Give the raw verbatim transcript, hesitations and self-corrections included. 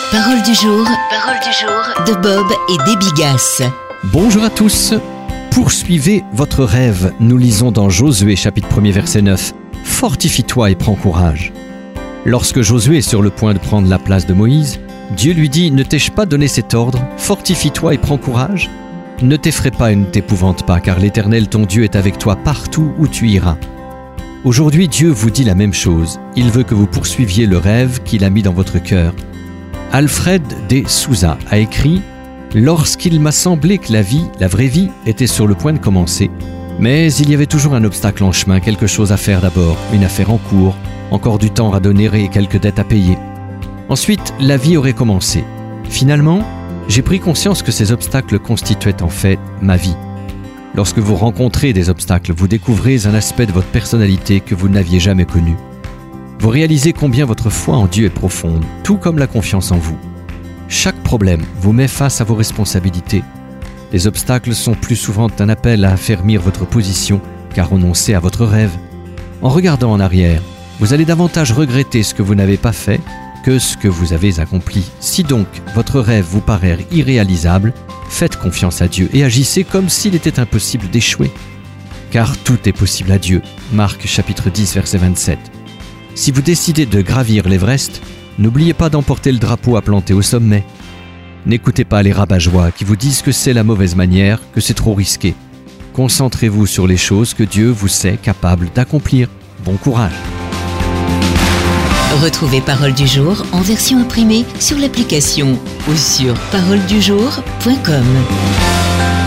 Parole du jour, parole du jour de Bob et Déby Gasse. Bonjour à tous. Poursuivez votre rêve, nous lisons dans Josué chapitre premier verset neuf. Fortifie-toi et prends courage. Lorsque Josué est sur le point de prendre la place de Moïse, Dieu lui dit « Ne t'ai-je pas donné cet ordre ? Fortifie-toi et prends courage. Ne t'effraie pas et ne t'épouvante pas, car l'Éternel ton Dieu est avec toi partout où tu iras. » Aujourd'hui, Dieu vous dit la même chose. Il veut que vous poursuiviez le rêve qu'il a mis dans votre cœur. Alfred de Souza a écrit « Lorsqu'il m'a semblé que la vie, la vraie vie, était sur le point de commencer, mais il y avait toujours un obstacle en chemin, quelque chose à faire d'abord, une affaire en cours, encore du temps à donner et quelques dettes à payer. Ensuite, la vie aurait commencé. Finalement, j'ai pris conscience que ces obstacles constituaient en fait ma vie. Lorsque vous rencontrez des obstacles, vous découvrez un aspect de votre personnalité que vous n'aviez jamais connu. Vous réalisez combien votre foi en Dieu est profonde, tout comme la confiance en vous. Chaque problème vous met face à vos responsabilités. Les obstacles sont plus souvent un appel à affermir votre position qu'à renoncer à votre rêve. En regardant en arrière, vous allez davantage regretter ce que vous n'avez pas fait que ce que vous avez accompli. Si donc votre rêve vous paraît irréalisable, faites confiance à Dieu et agissez comme s'il était impossible d'échouer. Car tout est possible à Dieu. Marc chapitre dix verset vingt-sept. Si vous décidez de gravir l'Everest, n'oubliez pas d'emporter le drapeau à planter au sommet. N'écoutez pas les rabat-joie qui vous disent que c'est la mauvaise manière, que c'est trop risqué. Concentrez-vous sur les choses que Dieu vous sait capable d'accomplir. Bon courage! Retrouvez Parole du jour en version imprimée sur l'application ou sur parole du jour point com.